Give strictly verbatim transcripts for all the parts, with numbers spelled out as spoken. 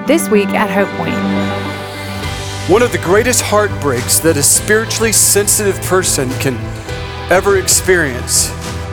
This week at Hope Point. One of the greatest heartbreaks that a spiritually sensitive person can ever experience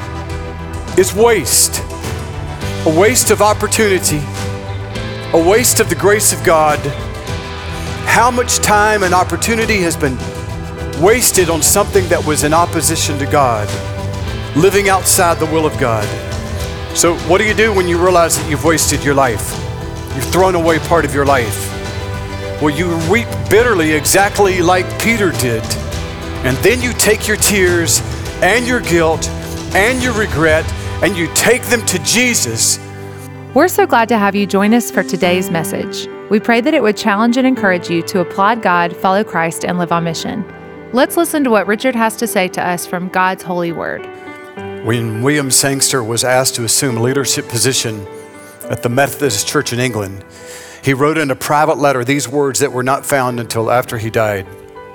is waste. A waste of opportunity, a waste of the grace of God. How much time and opportunity has been wasted on something that was in opposition to God, living outside the will of God. So what do you do when you realize that you've wasted your life? You've thrown away part of your life. Well, you weep bitterly exactly like Peter did. And then you take your tears and your guilt and your regret and you take them to Jesus. We're so glad to have you join us for today's message. We pray that it would challenge and encourage you to applaud God, follow Christ, and live on mission. Let's listen to what Richard has to say to us from God's holy word. When William Sangster was asked to assume a leadership position at the Methodist Church in England, he wrote in a private letter these words that were not found until after he died.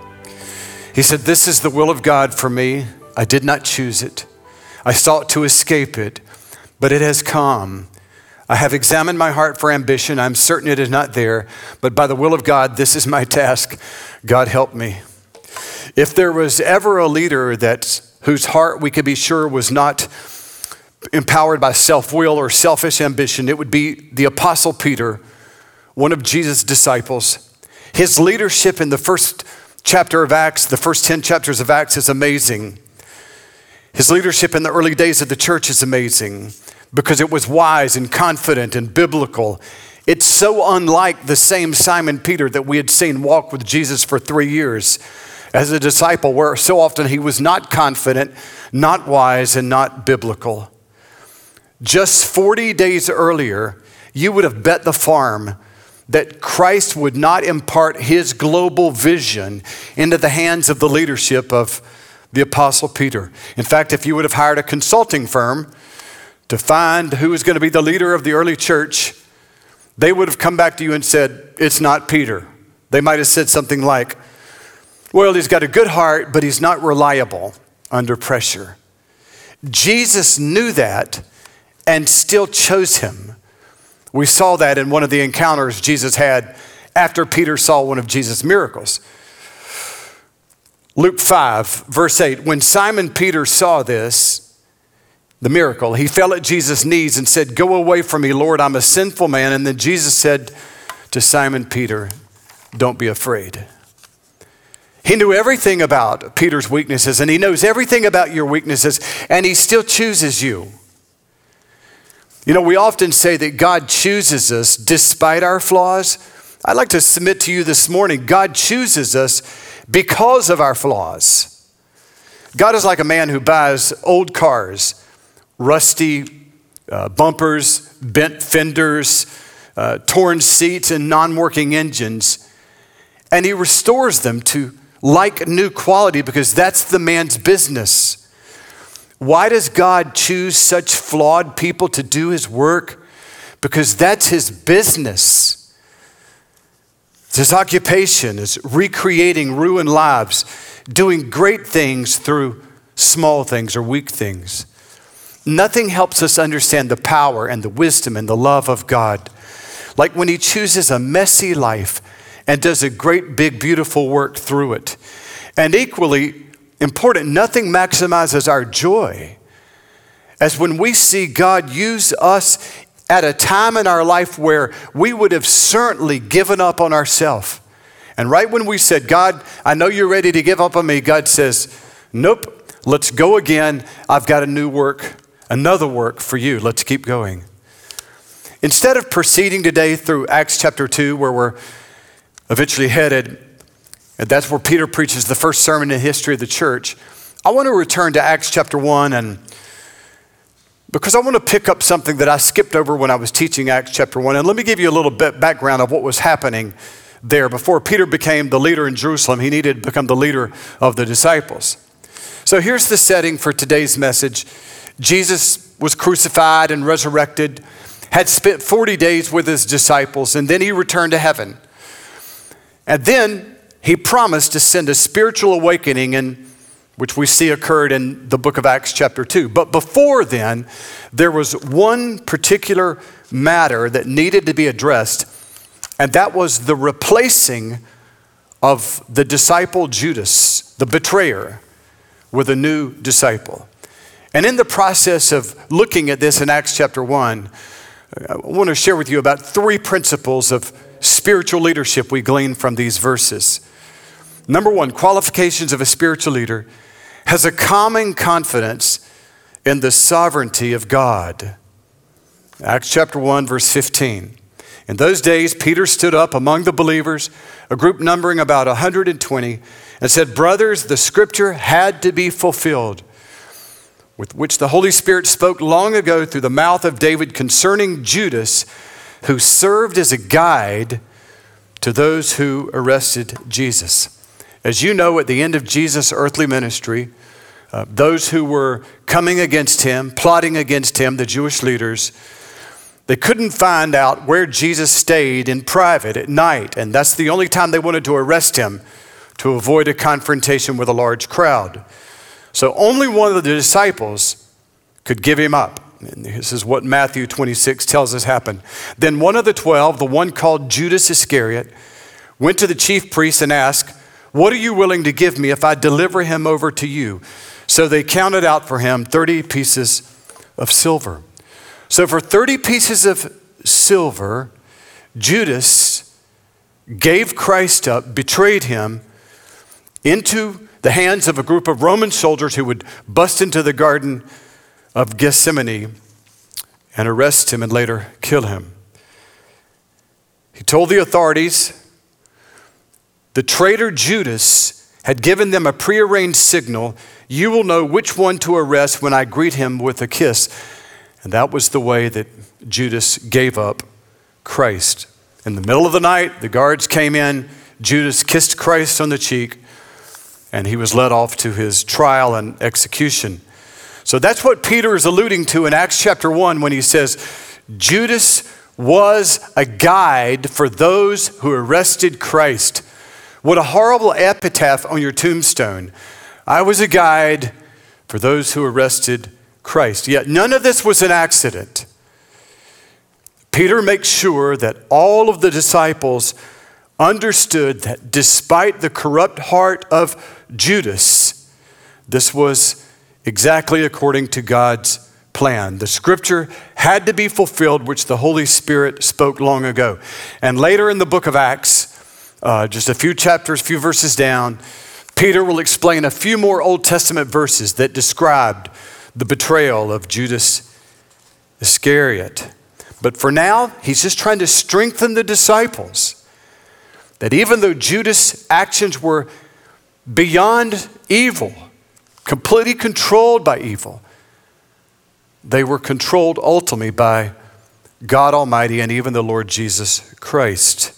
He said, "This is the will of God for me. I did not choose it. I sought to escape it, but it has come. I have examined my heart for ambition. I'm certain it is not there, but by the will of God, this is my task. God help me." If there was ever a leader that whose heart we could be sure was not empowered by self-will or selfish ambition, it would be the Apostle Peter, one of Jesus' disciples. His leadership in the first chapter of Acts, the first ten chapters of Acts, is amazing. His leadership in the early days of the church is amazing because it was wise and confident and biblical. It's so unlike the same Simon Peter that we had seen walk with Jesus for three years as a disciple, where so often he was not confident, not wise, and not biblical. Just forty days earlier, you would have bet the farm that Christ would not impart his global vision into the hands of the leadership of the Apostle Peter. In fact, if you would have hired a consulting firm to find who was going to be the leader of the early church, they would have come back to you and said, "It's not Peter." They might have said something like, "Well, he's got a good heart, but he's not reliable under pressure." Jesus knew that and still chose him. We saw that in one of the encounters Jesus had after Peter saw one of Jesus' miracles. Luke five, verse eight, when Simon Peter saw this, the miracle, he fell at Jesus' knees and said, "Go away from me, Lord, I'm a sinful man." And then Jesus said to Simon Peter, "Don't be afraid." He knew everything about Peter's weaknesses, and he knows everything about your weaknesses, and he still chooses you. You know, we often say that God chooses us despite our flaws. I'd like to submit to you this morning, God chooses us because of our flaws. God is like a man who buys old cars, rusty uh, bumpers, bent fenders, uh, torn seats, and non-working engines, and he restores them to like new quality because that's the man's business. Why does God choose such flawed people to do his work? Because that's his business. His occupation is recreating ruined lives, doing great things through small things or weak things. Nothing helps us understand the power and the wisdom and the love of God like when he chooses a messy life and does a great, big, beautiful work through it. And equally important, nothing maximizes our joy as when we see God use us at a time in our life where we would have certainly given up on ourselves. And right when we said, "God, I know you're ready to give up on me," God says, "Nope, let's go again. I've got a new work, another work for you. Let's keep going." Instead of proceeding today through Acts chapter two, where we're eventually headed, and that's where Peter preaches the first sermon in the history of the church, I want to return to Acts chapter one, and because I want to pick up something that I skipped over when I was teaching Acts chapter one. And let me give you a little bit background of what was happening there. Before Peter became the leader in Jerusalem, he needed to become the leader of the disciples. So here's the setting for today's message. Jesus was crucified and resurrected, had spent forty days with his disciples, and then he returned to heaven. And then he promised to send a spiritual awakening, in, which we see occurred in the book of Acts chapter two. But before then, there was one particular matter that needed to be addressed And that was the replacing of the disciple Judas, the betrayer, with a new disciple. And in the process of looking at this in Acts chapter one, I want to share with you about three principles of spiritual leadership we glean from these verses. Number one, qualifications of a spiritual leader has a calming confidence in the sovereignty of God. Acts chapter one, verse fifteen. In those days, Peter stood up among the believers, a group numbering about one hundred twenty, and said, "Brothers, the scripture had to be fulfilled, with which the Holy Spirit spoke long ago through the mouth of David concerning Judas, who served as a guide to those who arrested Jesus." As you know, at the end of Jesus' earthly ministry, uh, those who were coming against him, plotting against him, the Jewish leaders, they couldn't find out where Jesus stayed in private at night. And that's the only time they wanted to arrest him, to avoid a confrontation with a large crowd. So only one of the disciples could give him up. And this is what Matthew twenty-six tells us happened. Then one of the twelve, the one called Judas Iscariot, went to the chief priests and asked, "What are you willing to give me if I deliver him over to you?" So they counted out for him thirty pieces of silver. So for thirty pieces of silver, Judas gave Christ up, betrayed him into the hands of a group of Roman soldiers who would bust into the Garden of Gethsemane and arrest him and later kill him. He told the authorities the traitor Judas had given them a prearranged signal: "You will know which one to arrest when I greet him with a kiss." And that was the way that Judas gave up Christ. In the middle of the night, the guards came in, Judas kissed Christ on the cheek, and he was led off to his trial and execution. So that's what Peter is alluding to in Acts chapter one when he says, Judas was a guide for those who arrested Christ. What a horrible epitaph on your tombstone. I was a guide for those who arrested Christ. Yet none of this was an accident. Peter makes sure that all of the disciples understood that despite the corrupt heart of Judas, this was exactly according to God's plan. The scripture had to be fulfilled, which the Holy Spirit spoke long ago. And later in the book of Acts, uh, just a few chapters, a few verses down, Peter will explain a few more Old Testament verses that described the betrayal of Judas Iscariot. But for now, he's just trying to strengthen the disciples that even though Judas' actions were beyond evil, completely controlled by evil, they were controlled ultimately by God Almighty and even the Lord Jesus Christ.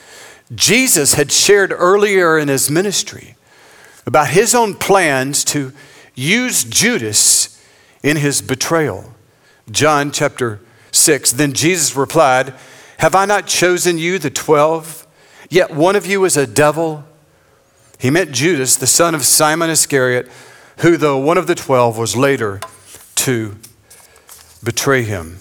Jesus had shared earlier in his ministry about his own plans to use Judas in his betrayal. John chapter six, then Jesus replied, "Have I not chosen you, the twelve? Yet one of you is a devil." He meant Judas, the son of Simon Iscariot, who, though one of the twelve, was later to betray him.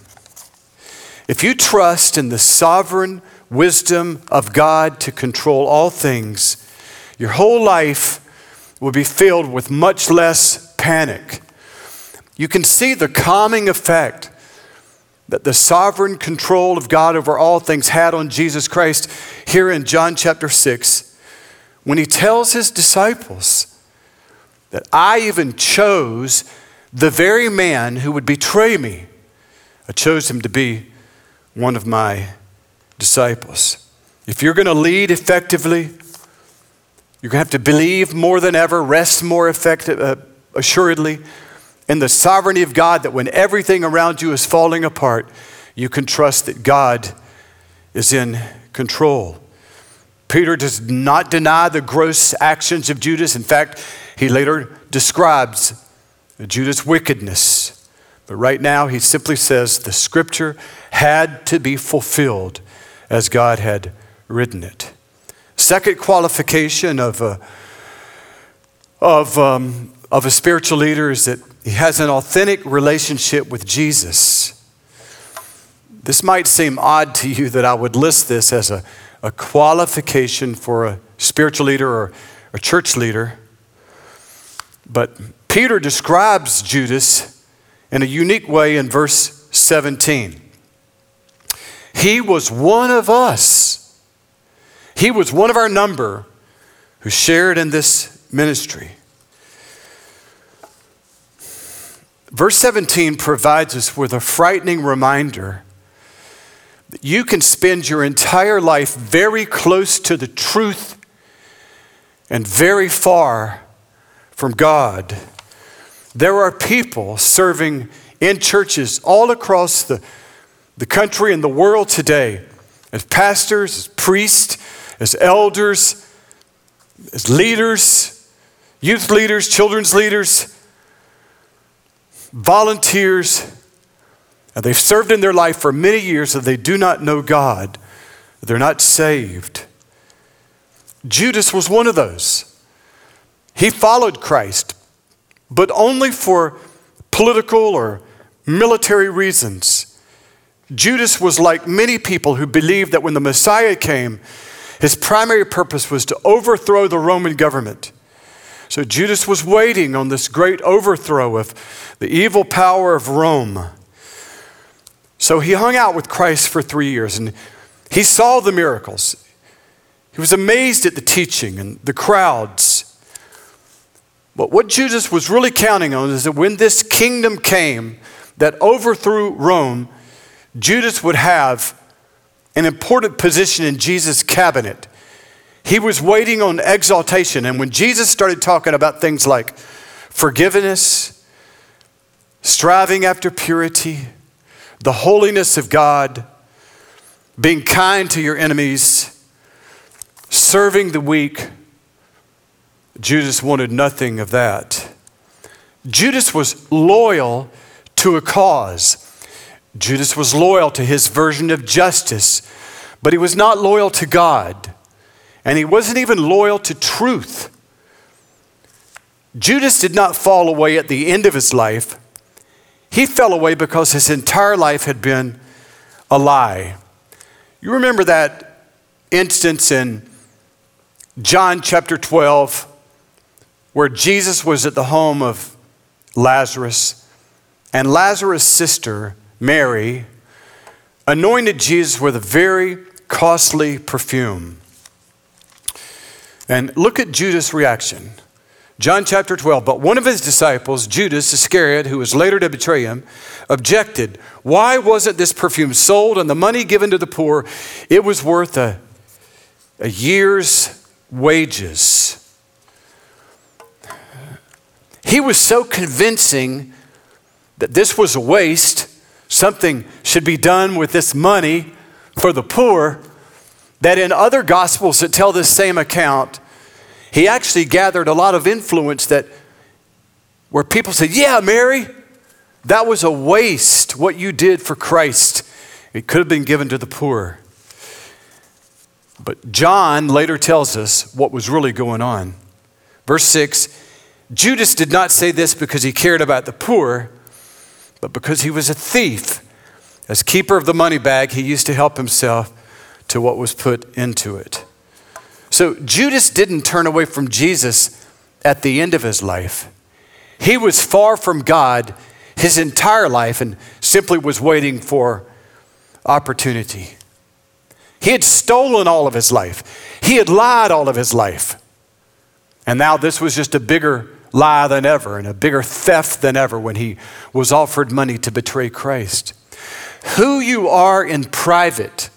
If you trust in the sovereign wisdom of God to control all things, your whole life will be filled with much less panic. You can see the calming effect that the sovereign control of God over all things had on Jesus Christ here in John chapter six, when he tells his disciples that I even chose the very man who would betray me. I chose him to be one of my disciples. If you're going to lead effectively, you're going to have to believe more than ever, rest more effective, uh, assuredly, in the sovereignty of God, that when everything around you is falling apart, you can trust that God is in control. Peter does not deny the gross actions of Judas. In fact, he later describes Judas' wickedness. But right now, he simply says the scripture had to be fulfilled as God had written it. Second qualification of a, of, um, of a spiritual leader is that he has an authentic relationship with Jesus. This might seem odd to you that I would list this as a, a qualification for a spiritual leader or a church leader. But Peter describes Judas in a unique way in verse seventeen. He was one of us. He was one of our number who shared in this ministry. Verse seventeen provides us with a frightening reminder that you can spend your entire life very close to the truth and very far from God. There are people serving in churches all across the, the country and the world today as pastors, as priests, as elders, as leaders, youth leaders, children's leaders, volunteers, and they've served in their life for many years and they do not know God. They're not saved. Judas was one of those. He followed Christ, but only for political or military reasons. Judas was like many people who believed that when the Messiah came, his primary purpose was to overthrow the Roman government. So Judas was waiting on this great overthrow of the evil power of Rome. So he hung out with Christ for three years and he saw the miracles. He was amazed at the teaching and the crowds. But what Judas was really counting on is that when this kingdom came that overthrew Rome, Judas would have an important position in Jesus' cabinet. He was waiting on exaltation. And when Jesus started talking about things like forgiveness, striving after purity, the holiness of God, being kind to your enemies, serving the weak, Judas wanted nothing of that. Judas was loyal to a cause. Judas was loyal to his version of justice, but he was not loyal to God. And he wasn't even loyal to truth. Judas did not fall away at the end of his life. He fell away because his entire life had been a lie. You remember that instance in John chapter twelve, where Jesus was at the home of Lazarus, and Lazarus' sister, Mary, anointed Jesus with a very costly perfume. And look at Judas' reaction. John chapter twelve, but one of his disciples, Judas Iscariot, who was later to betray him, objected. Why wasn't this perfume sold and the money given to the poor? It was worth a, a year's wages. He was so convincing that this was a waste, something should be done with this money for the poor, that in other gospels that tell this same account, he actually gathered a lot of influence that where people said, yeah, Mary, that was a waste what you did for Christ. It could have been given to the poor. But John later tells us what was really going on. Verse six, Judas did not say this because he cared about the poor, but because he was a thief. As keeper of the money bag, he used to help himself to what was put into it. So Judas didn't turn away from Jesus at the end of his life. He was far from God his entire life and simply was waiting for opportunity. He had stolen all of his life. He had lied all of his life. And now this was just a bigger lie than ever and a bigger theft than ever when he was offered money to betray Christ. Who you are in private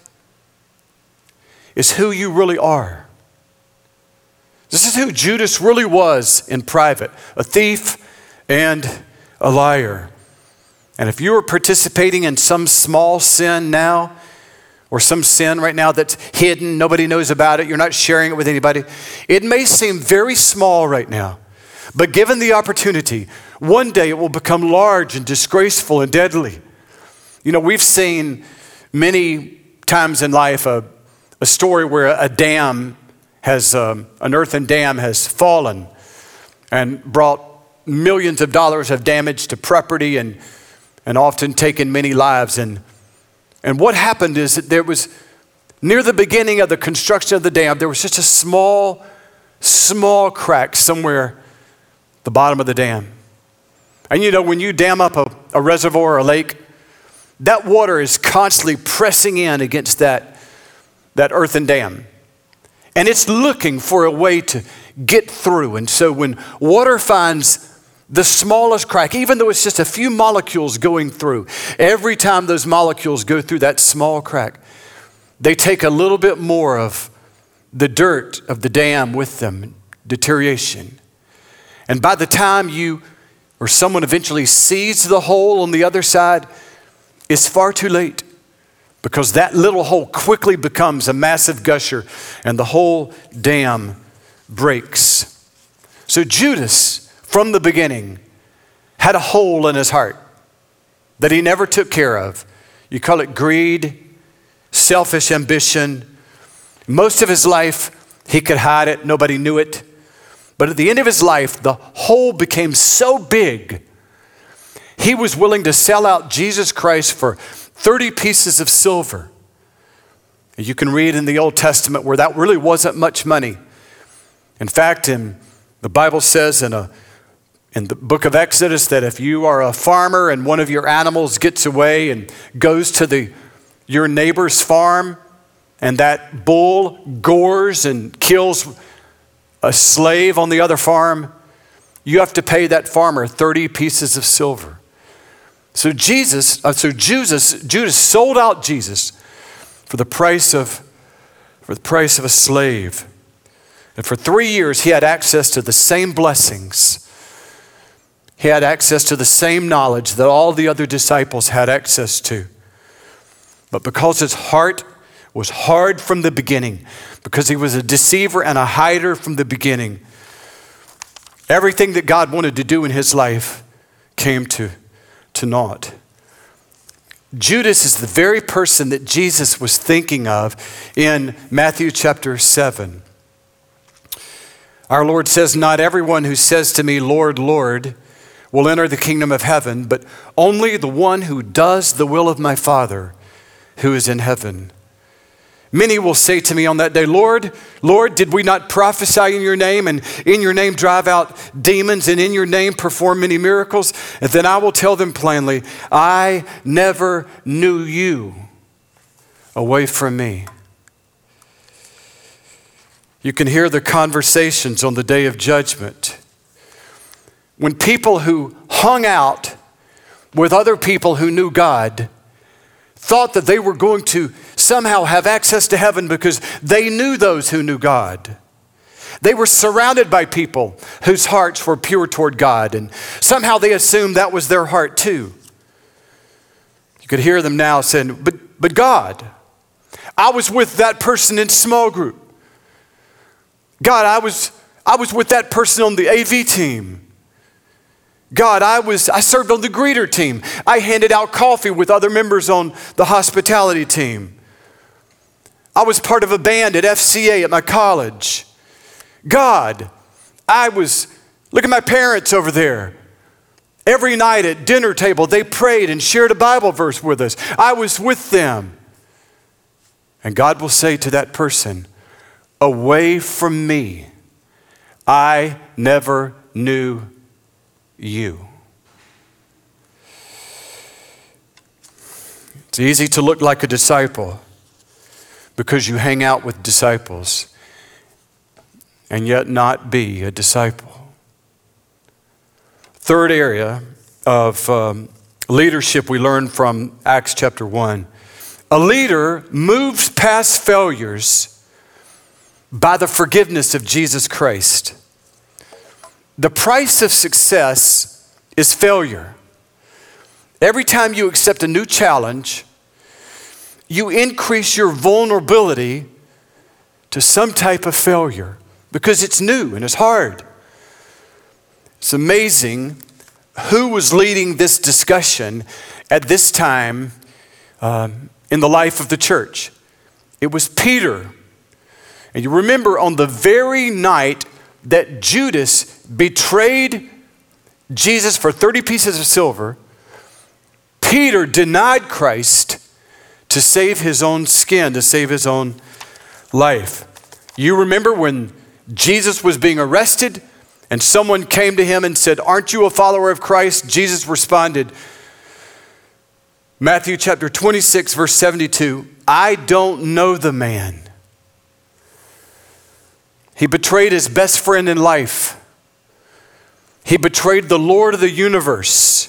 is who you really are. This is who Judas really was in private, a thief and a liar. And if you are participating in some small sin now, or some sin right now that's hidden, nobody knows about it, you're not sharing it with anybody, it may seem very small right now, but given the opportunity, one day it will become large and disgraceful and deadly. You know, we've seen many times in life a, a story where a dam has, um, an earthen dam has fallen and brought millions of dollars of damage to property and, and often taken many lives. And And what happened is that there was, near the beginning of the construction of the dam, there was just a small, small crack somewhere at the bottom of the dam. And you know, when you dam up a, a reservoir or a lake, that water is constantly pressing in against that, that earthen dam. And it's looking for a way to get through. And so when water finds the smallest crack, even though it's just a few molecules going through, every time those molecules go through that small crack, they take a little bit more of the dirt of the dam with them, deterioration. And by the time you or someone eventually sees the hole on the other side, it's far too late, because that little hole quickly becomes a massive gusher and the whole dam breaks. So Judas, from the beginning, had a hole in his heart that he never took care of. You call it greed, selfish ambition. Most of his life, he could hide it. Nobody knew it. But at the end of his life, the hole became so big, he was willing to sell out Jesus Christ for thirty pieces of silver. And you can read in the Old Testament where that really wasn't much money. In fact, in the Bible says in a in the book of Exodus that if you are a farmer and one of your animals gets away and goes to the your neighbor's farm, and that bull gores and kills a slave on the other farm, you have to pay that farmer thirty pieces of silver. So Jesus, uh, so Judas, Judas sold out Jesus for the price of for the price of a slave. And for three years, he had access to the same blessings. He had access to the same knowledge that all the other disciples had access to. But because his heart was hard from the beginning, because he was a deceiver and a hider from the beginning, everything that God wanted to do in his life came to, to naught. Judas is the very person that Jesus was thinking of in Matthew chapter seven. Our Lord says, "Not everyone who says to me, 'Lord, Lord,' will enter the kingdom of heaven, but only the one who does the will of my Father who is in heaven. Many will say to me on that day, 'Lord, Lord, did we not prophesy in your name, and in your name drive out demons, and in your name perform many miracles?' And then I will tell them plainly, 'I never knew you. Away from me.'" You can hear the conversations on the day of judgment when people who hung out with other people who knew God thought that they were going to somehow have access to heaven because they knew those who knew God. They were surrounded by people whose hearts were pure toward God, and somehow they assumed that was their heart too. You could hear them now saying, but, but God, I was with that person in small group. God, I was, I was with that person on the A V team. God, I was I served on the greeter team. I handed out coffee with other members on the hospitality team. I was part of a band at F C A at my college. God, I was, look at my parents over there. Every night at dinner table, they prayed and shared a Bible verse with us. I was with them. And God will say to that person, "Away from me, I never knew you." It's easy to look like a disciple because you hang out with disciples and yet not be a disciple. Third area of um, leadership we learn from Acts chapter one. A leader moves past failures by the forgiveness of Jesus Christ. The price of success is failure. Every time you accept a new challenge, you increase your vulnerability to some type of failure because it's new and it's hard. It's amazing who was leading this discussion at this time um, in the life of the church. It was Peter. And you remember on the very night that Judas betrayed Jesus for thirty pieces of silver, Peter denied Christ to save his own skin, to save his own life. You remember when Jesus was being arrested and someone came to him and said, "Aren't you a follower of Christ?" Jesus responded, Matthew chapter twenty-six, verse seventy-two, "I don't know the man." He betrayed his best friend in life. He betrayed the Lord of the universe.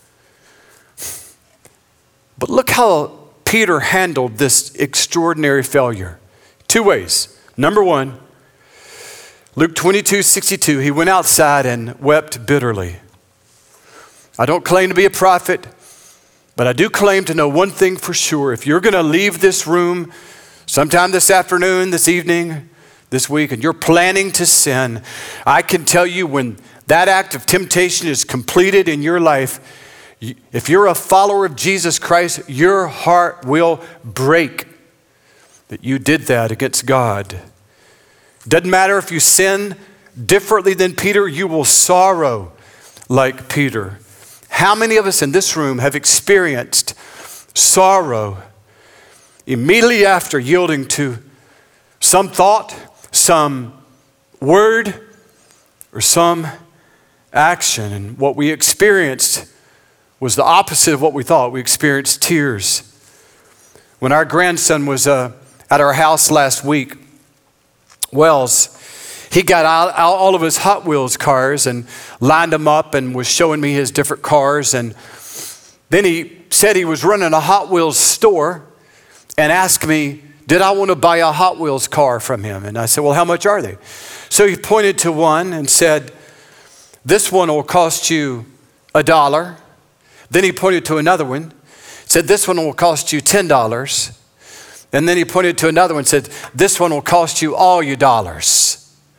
But look how Peter handled this extraordinary failure. Two ways. Number one, Luke twenty-two, sixty-two, he went outside and wept bitterly. I don't claim to be a prophet, but I do claim to know one thing for sure. If you're going to leave this room sometime this afternoon, this evening, this week, and you're planning to sin, I can tell you when that act of temptation is completed in your life, if you're a follower of Jesus Christ, your heart will break that you did that against God. Doesn't matter if you sin differently than Peter, you will sorrow like Peter. How many of us in this room have experienced sorrow immediately after yielding to some thought, some word, or some action? And what we experienced was the opposite of what we thought. We experienced tears. When our grandson was uh, at our house last week, Wells, he got out, out all of his Hot Wheels cars and lined them up and was showing me his different cars. And then he said he was running a Hot Wheels store and asked me, did I want to buy a Hot Wheels car from him? And I said, well, how much are they? So he pointed to one and said, this one will cost you a dollar. Then he pointed to another one, said, this one will cost you ten dollars. And then he pointed to another one and said, this one will cost you all your dollars.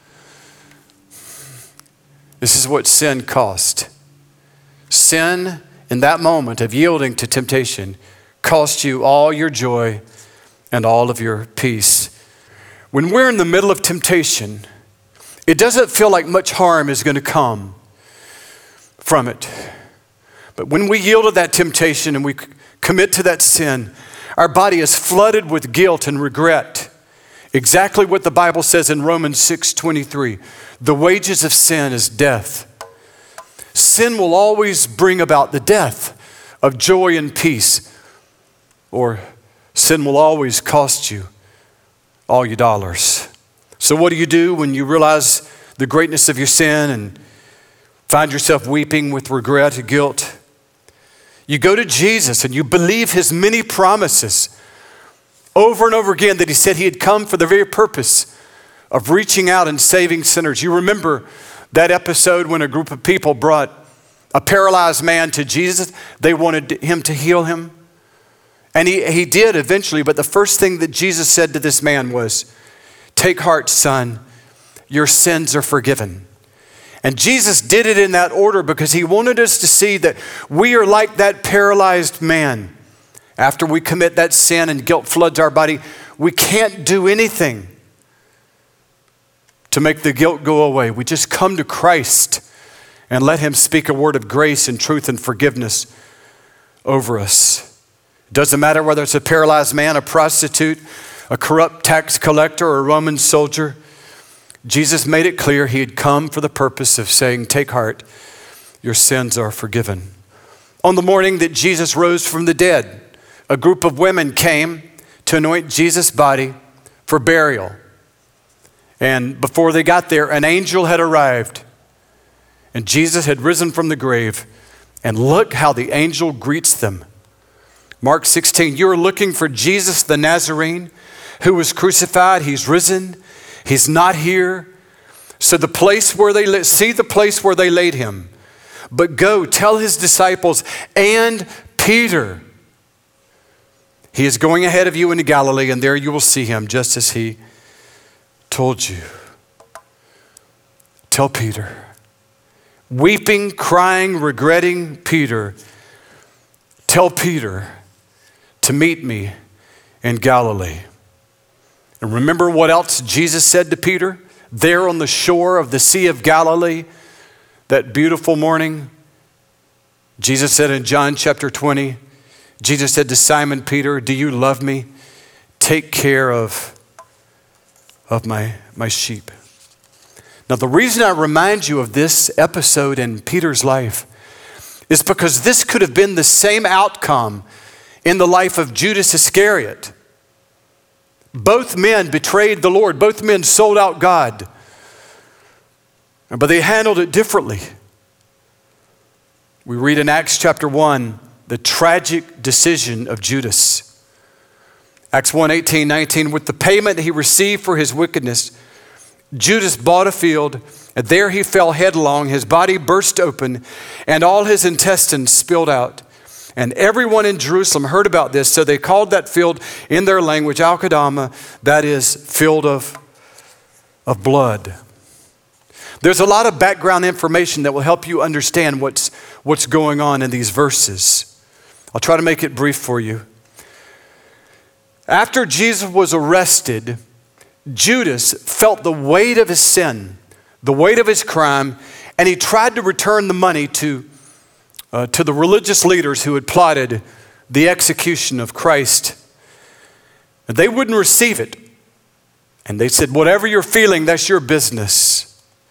This is what sin cost. Sin, in that moment of yielding to temptation, cost you all your joy and all of your peace. When we're in the middle of temptation, it doesn't feel like much harm is going to come from it. But when we yield to that temptation and we commit to that sin, our body is flooded with guilt and regret. Exactly what the Bible says in Romans six twenty-three. The wages of sin is death. Sin will always bring about the death of joy and peace. Or sin will always cost you all your dollars. So what do you do when you realize the greatness of your sin and find yourself weeping with regret and guilt? You go to Jesus and you believe his many promises over and over again that he said he had come for the very purpose of reaching out and saving sinners. You remember that episode when a group of people brought a paralyzed man to Jesus. They wanted him to heal him. And he, he did eventually, but the first thing that Jesus said to this man was, take heart, son, your sins are forgiven. And Jesus did it in that order because he wanted us to see that we are like that paralyzed man. After we commit that sin and guilt floods our body, we can't do anything to make the guilt go away. We just come to Christ and let him speak a word of grace and truth and forgiveness over us. It doesn't matter whether it's a paralyzed man, a prostitute, a corrupt tax collector, or a Roman soldier. Jesus made it clear he had come for the purpose of saying, take heart, your sins are forgiven. On the morning that Jesus rose from the dead, a group of women came to anoint Jesus' body for burial. And before they got there, an angel had arrived. And Jesus had risen from the grave. And look how the angel greets them. Mark sixteen, you are looking for Jesus the Nazarene who was crucified. He's risen. He's not here. So the place where they, see the place where they laid him. But go tell his disciples and Peter, he is going ahead of you into Galilee, and there you will see him just as he told you. Tell Peter. Weeping, crying, regretting Peter. Tell Peter to meet me in Galilee. And remember what else Jesus said to Peter there on the shore of the Sea of Galilee that beautiful morning? Jesus said in John chapter twenty, Jesus said to Simon Peter, do you love me? Take care of, of my, my sheep. Now, the reason I remind you of this episode in Peter's life is because this could have been the same outcome in the life of Judas Iscariot. Both men betrayed the Lord. Both men sold out God. But they handled it differently. We read in Acts chapter one, the tragic decision of Judas. Acts one, eighteen, nineteen, with the payment he received for his wickedness, Judas bought a field, and there he fell headlong. His body burst open, and all his intestines spilled out. And everyone in Jerusalem heard about this, so they called that field in their language Al-Qadama, that is, field of, of blood. There's a lot of background information that will help you understand what's, what's going on in these verses. I'll try to make it brief for you. After Jesus was arrested, Judas felt the weight of his sin, the weight of his crime, and he tried to return the money to, uh, to the religious leaders who had plotted the execution of Christ. And they wouldn't receive it. And they said, whatever you're feeling, that's your business.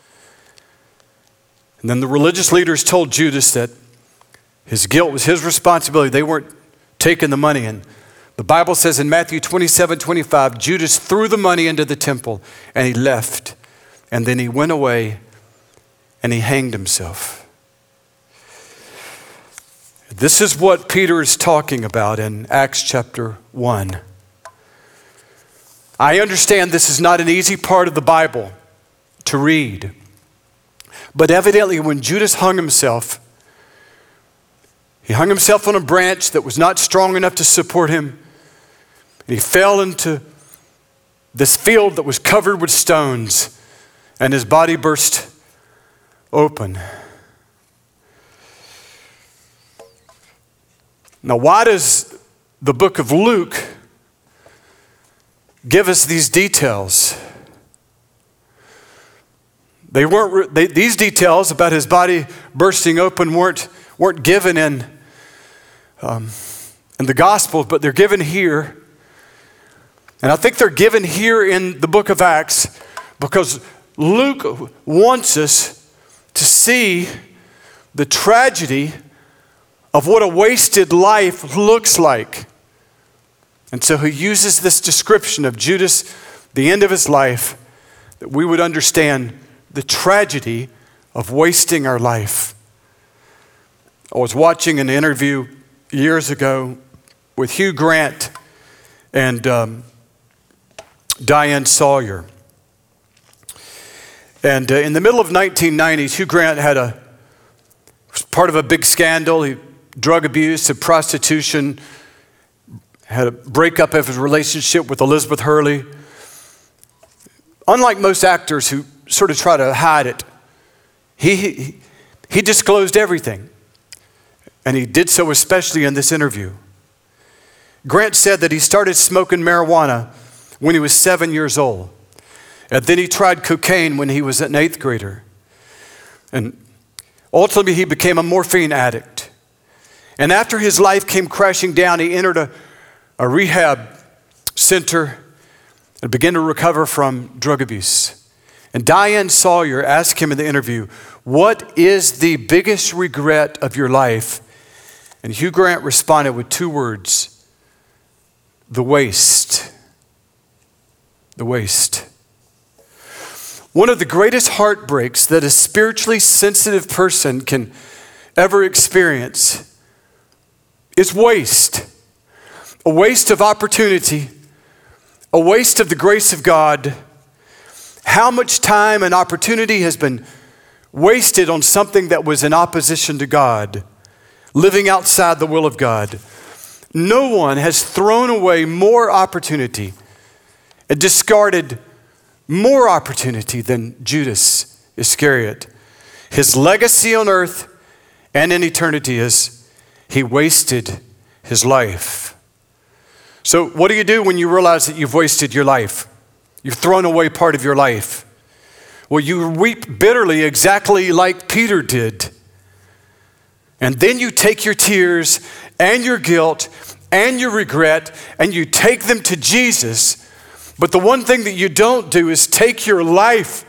And then the religious leaders told Judas that his guilt was his responsibility. They weren't taking the money. And the Bible says in Matthew twenty-seven, twenty-five, Judas threw the money into the temple and he left. And then he went away and he hanged himself. This is what Peter is talking about in Acts chapter one. I understand this is not an easy part of the Bible to read. But evidently when Judas hung himself, he hung himself on a branch that was not strong enough to support him. And he fell into this field that was covered with stones, and his body burst open. Now, why does the book of Luke give us these details? They weren't. They, these details about his body bursting open weren't weren't given in um, in the Gospels, but they're given here. And I think they're given here in the book of Acts because Luke wants us to see the tragedy of what a wasted life looks like. And so he uses this description of Judas, the end of his life, that we would understand the tragedy of wasting our life. I was watching an interview years ago with Hugh Grant and um, Diane Sawyer. And uh, in the middle of nineteen nineties, Hugh Grant had a was part of a big scandal. He drug abuse and prostitution, had a breakup of his relationship with Elizabeth Hurley. Unlike most actors who sort of try to hide it, he, he, he disclosed everything. And he did so especially in this interview. Grant said that he started smoking marijuana when he was seven years old. And then he tried cocaine when he was an eighth grader. And ultimately he became a morphine addict. And after his life came crashing down, he entered a, a rehab center and began to recover from drug abuse. And Diane Sawyer asked him in the interview, "What is the biggest regret of your life?" And Hugh Grant responded with two words: the waste. The waste. One of the greatest heartbreaks that a spiritually sensitive person can ever experience is waste. A waste of opportunity, a waste of the grace of God. How much time and opportunity has been wasted on something that was in opposition to God, living outside the will of God. No one has thrown away more opportunity and discarded more opportunity than Judas Iscariot. His legacy on earth and in eternity is he wasted his life. So what do you do when you realize that you've wasted your life? You've thrown away part of your life. Well, you weep bitterly exactly like Peter did. And then you take your tears and your guilt and your regret and you take them to Jesus. But the one thing that you don't do is take your life.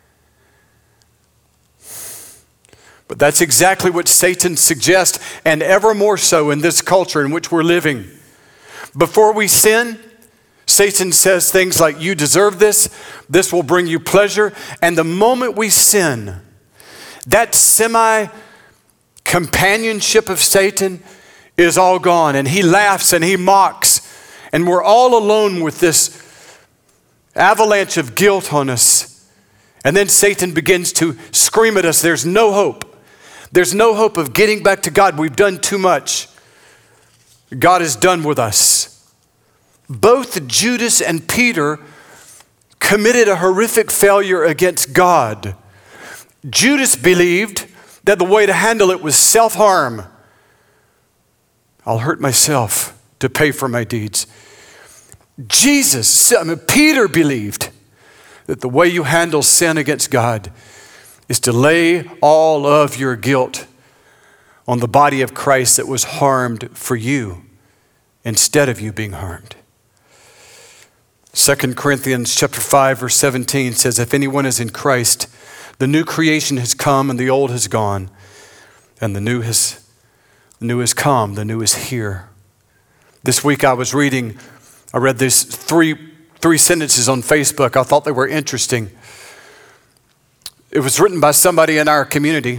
But that's exactly what Satan suggests, and ever more so in this culture in which we're living. Before we sin, Satan says things like, you deserve this, this will bring you pleasure. And the moment we sin, that semi-companionship of Satan is all gone. And he laughs and he mocks. And we're all alone with this avalanche of guilt on us. And then Satan begins to scream at us, there's no hope. There's no hope of getting back to God. We've done too much. God is done with us. Both Judas and Peter committed a horrific failure against God. Judas believed that the way to handle it was self-harm. I'll hurt myself to pay for my deeds. Jesus, I mean, Peter believed that the way you handle sin against God is to lay all of your guilt on the body of Christ that was harmed for you instead of you being harmed. Second Corinthians chapter five, verse seventeen says, if anyone is in Christ, the new creation has come and the old has gone, and the new has, the new has come, the new is here. This week I was reading, I read these three, three sentences on Facebook. I thought they were interesting. It was written by somebody in our community.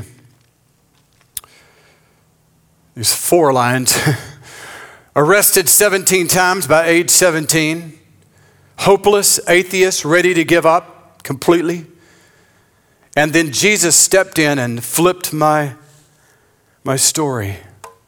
These four lines. Arrested seventeen times by age seventeen. Hopeless, atheist, ready to give up completely. And then Jesus stepped in and flipped my, my story.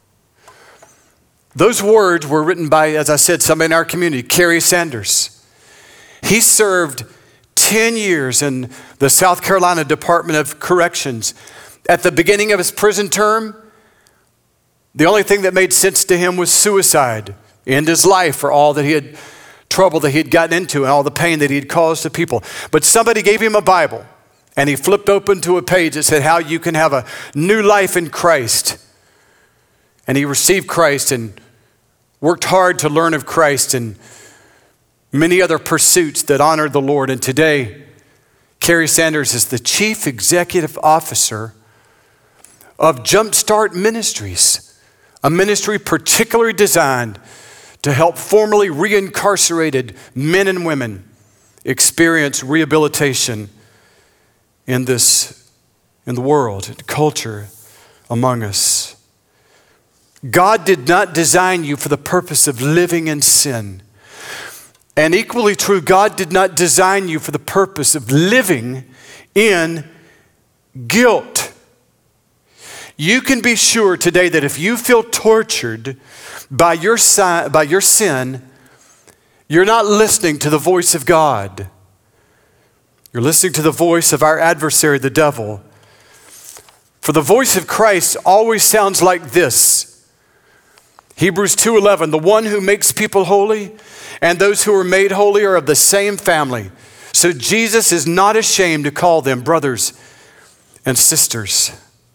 Those words were written by, as I said, somebody in our community, Kerry Sanders. He served ten years in the South Carolina Department of Corrections. At the beginning of his prison term, the only thing that made sense to him was suicide. End his life for all that he had, trouble that he had gotten into and all the pain that he had caused to people. But somebody gave him a Bible and he flipped open to a page that said how you can have a new life in Christ. And he received Christ and worked hard to learn of Christ and many other pursuits that honored the Lord. And today, Kerry Sanders is the chief executive officer of Jumpstart Ministries, a ministry particularly designed to help formerly reincarcerated men and women experience rehabilitation in this, in the world, in culture among us. God did not design you for the purpose of living in sin. And equally true, God did not design you for the purpose of living in guilt. You can be sure today that if you feel tortured by your, si- by your sin, you're not listening to the voice of God. You're listening to the voice of our adversary, the devil. For the voice of Christ always sounds like this. Hebrews two eleven, the one who makes people holy and those who are made holy are of the same family. So Jesus is not ashamed to call them brothers and sisters.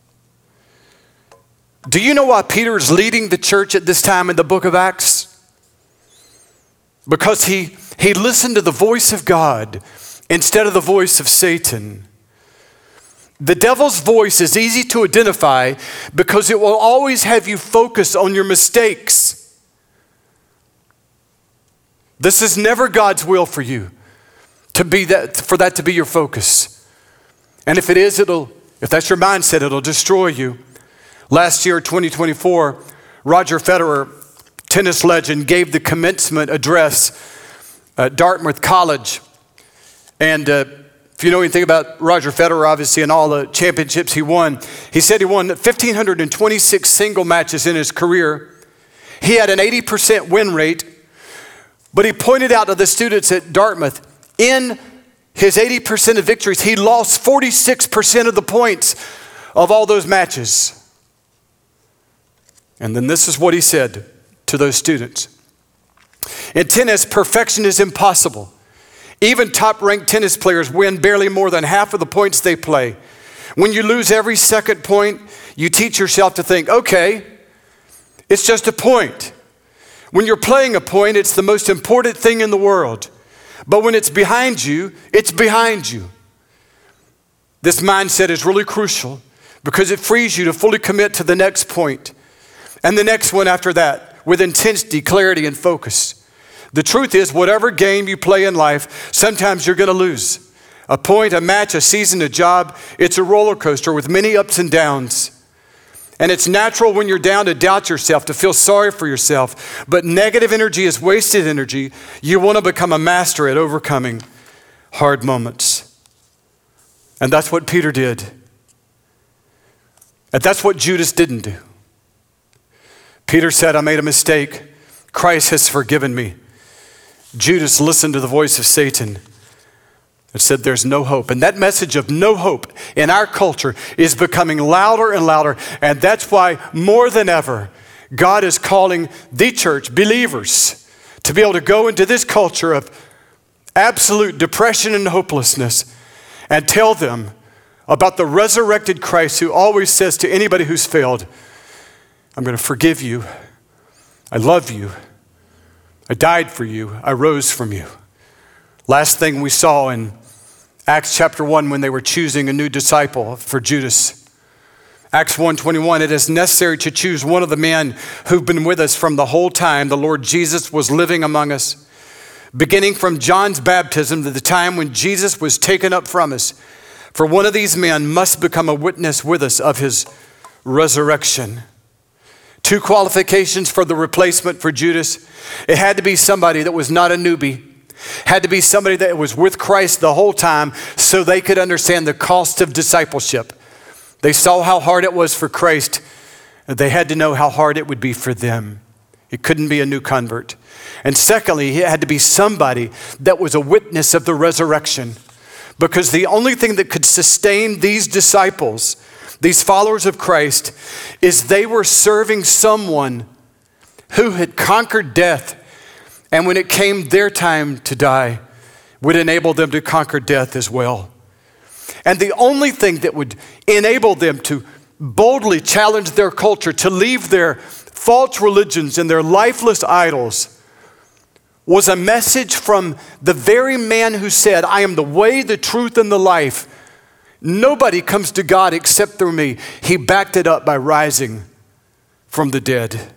Do you know why Peter is leading the church at this time in the book of Acts? Because he, he listened to the voice of God instead of the voice of Satan. The devil's voice is easy to identify because it will always have you focus on your mistakes. This is never God's will for you to be that, for that to be your focus. And if it is, it'll, if that's your mindset, it'll destroy you. Last year, twenty twenty-four, Roger Federer, tennis legend, gave the commencement address at Dartmouth College. And uh, if you know anything about Roger Federer, obviously, and all the championships he won, he said he won one thousand five hundred twenty-six single matches in his career. He had an eighty percent win rate, but he pointed out to the students at Dartmouth, in his eighty percent of victories, he lost forty-six percent of the points of all those matches. And then this is what he said to those students. In tennis, perfection is impossible. Even top-ranked tennis players win barely more than half of the points they play. When you lose every second point, you teach yourself to think, okay, it's just a point. When you're playing a point, it's the most important thing in the world. But when it's behind you, it's behind you. This mindset is really crucial because it frees you to fully commit to the next point and the next one after that with intensity, clarity, and focus. The truth is, whatever game you play in life, sometimes you're going to lose. A point, a match, a season, a job, it's a roller coaster with many ups and downs. And it's natural when you're down to doubt yourself, to feel sorry for yourself. But negative energy is wasted energy. You want to become a master at overcoming hard moments. And that's what Peter did. And that's what Judas didn't do. Peter said, I made a mistake. Christ has forgiven me. Judas listened to the voice of Satan. It said there's no hope. And that message of no hope in our culture is becoming louder and louder. And that's why more than ever, God is calling the church, believers, to be able to go into this culture of absolute depression and hopelessness and tell them about the resurrected Christ who always says to anybody who's failed, I'm going to forgive you. I love you. I died for you. I rose from you. Last thing we saw in Acts chapter one, when they were choosing a new disciple for Judas. Acts one twenty-one, it is necessary to choose one of the men who've been with us from the whole time the Lord Jesus was living among us, beginning from John's baptism to the time when Jesus was taken up from us. For one of these men must become a witness with us of his resurrection. Two qualifications for the replacement for Judas. It had to be somebody that was not a newbie. Had to be somebody that was with Christ the whole time so they could understand the cost of discipleship. They saw how hard it was for Christ. They had to know how hard it would be for them. It couldn't be a new convert. And secondly, it had to be somebody that was a witness of the resurrection. Because the only thing that could sustain these disciples, these followers of Christ, is they were serving someone who had conquered death. And when it came their time to die, would enable them to conquer death as well. And the only thing that would enable them to boldly challenge their culture, to leave their false religions and their lifeless idols, was a message from the very man who said, I am the way, the truth, and the life. Nobody comes to God except through me. He backed it up by rising from the dead.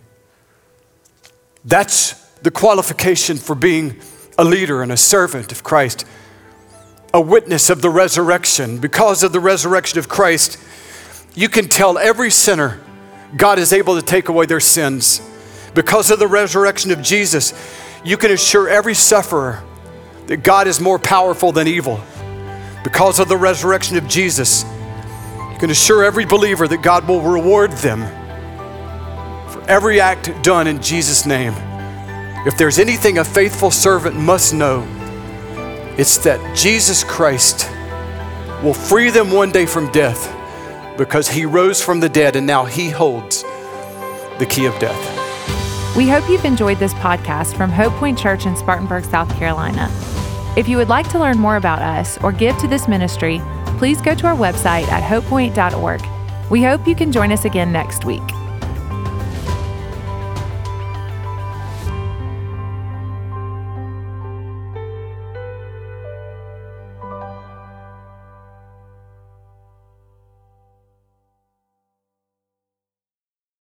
That's the qualification for being a leader and a servant of Christ, a witness of the resurrection. Because of the resurrection of Christ, you can tell every sinner God is able to take away their sins. Because of the resurrection of Jesus, you can assure every sufferer that God is more powerful than evil. Because of the resurrection of Jesus, you can assure every believer that God will reward them for every act done in Jesus' name. If there's anything a faithful servant must know, it's that Jesus Christ will free them one day from death because he rose from the dead and now he holds the key of death. We hope you've enjoyed this podcast from Hope Point Church in Spartanburg, South Carolina. If you would like to learn more about us or give to this ministry, please go to our website at hope point dot org. We hope you can join us again next week.